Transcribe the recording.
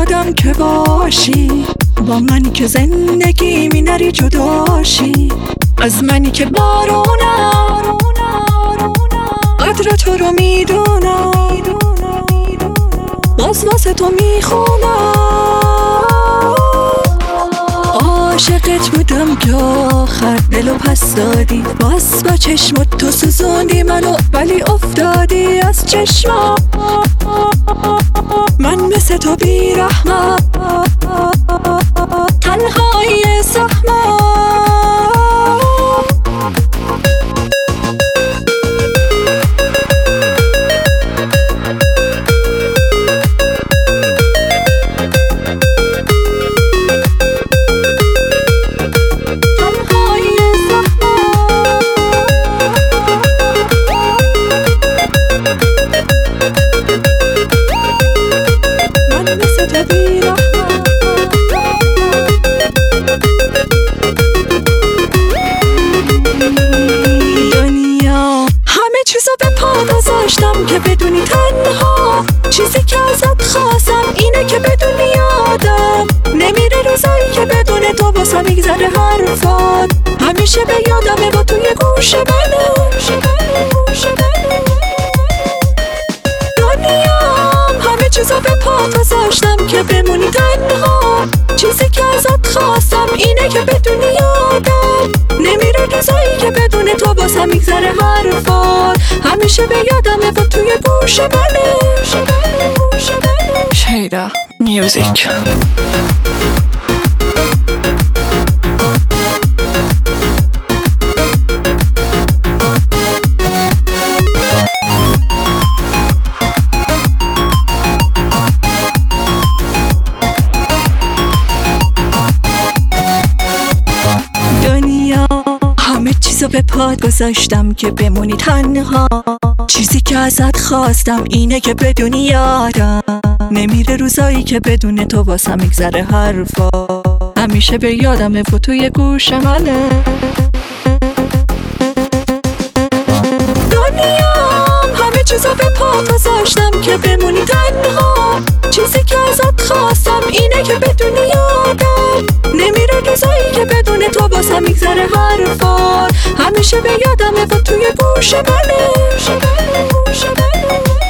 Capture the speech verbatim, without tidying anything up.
بودم که باشی با منی که زندگی می نری جداشی از منی که بارونم قدر تو رو میدونم باز واسه تو میخونم عاشقت بودم که آخر دلو پس دادی باز با چشمت تو سوزوندی منو ولی افتادی از چشمم من مثل تو بیرحمم تنهای زخمم گذاشتم که بدونی تنها چیزی که ازت خواستم اینه که بدونی یادم نمیره روزایی که بدون تو واسه میگذره حرفات همیشه به یادمه با توی گوش منه دنیام همه چیزا به پا گذاشتم که بمونی تنها چیزی که ازت خواستم اینه که بدونی یادم نمیره روزایی که بدون تو واسه میگذره حرفات همیشه به یادمه با توی گوش منه شیدا میوزیک چیزو به پات گذاشتم که بمونی تنها چیزی که ازت خواستم اینه که بدونی یادم نمیره روزایی که بدون تو واسه میگذره حرفا همیشه به یادمه و توی گوش منه دنیام همه چیزو به پات گذاشتم که بمونی تنها چیزی که ازت خواستم اینه که بدونی یادم نمیره روزایی که بدون تو واسه میگذره حرفات همیشه به یادمه و توی گوش منه